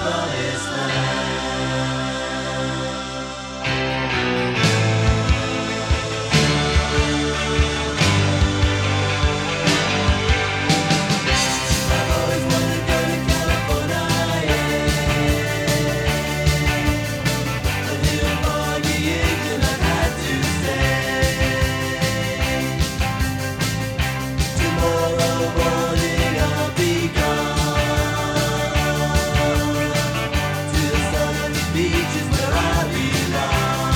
promised land. I've always wanted to go to California, yeah. I didn't want the age and I had to say, tomorrow morning I'll be gone to the southern beaches where I belong.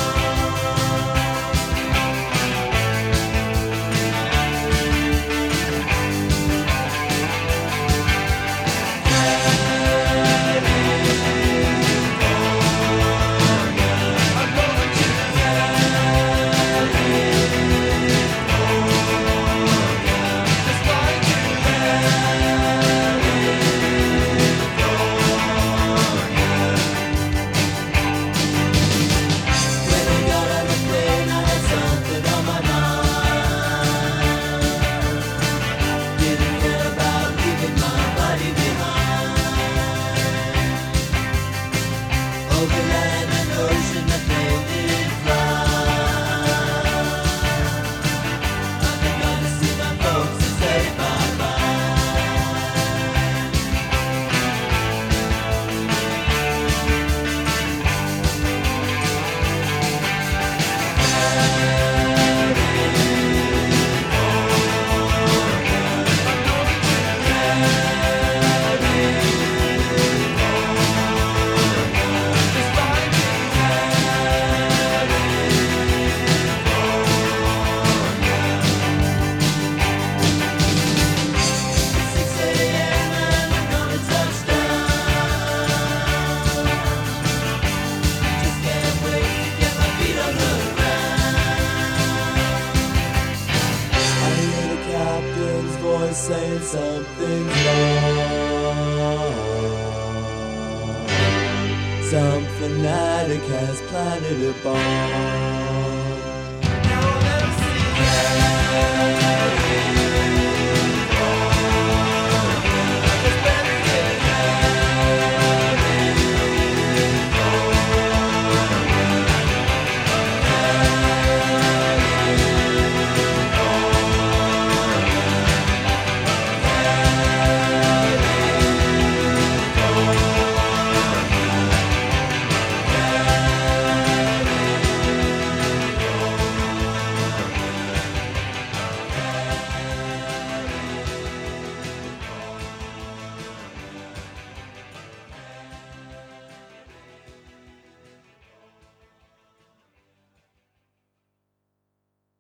When I got on the plane, I had something on my mind. Didn't care about leaving my body behind. Over land and ocean, the plane did fly. I've begun to see my folks and say bye-bye. It's 6 a.m. and I'm gonna touch down. Just can't wait to get my feet on the ground. I hear the captain's voice saying something's wrong. Some fanatic has planted a bomb. Now I'll never see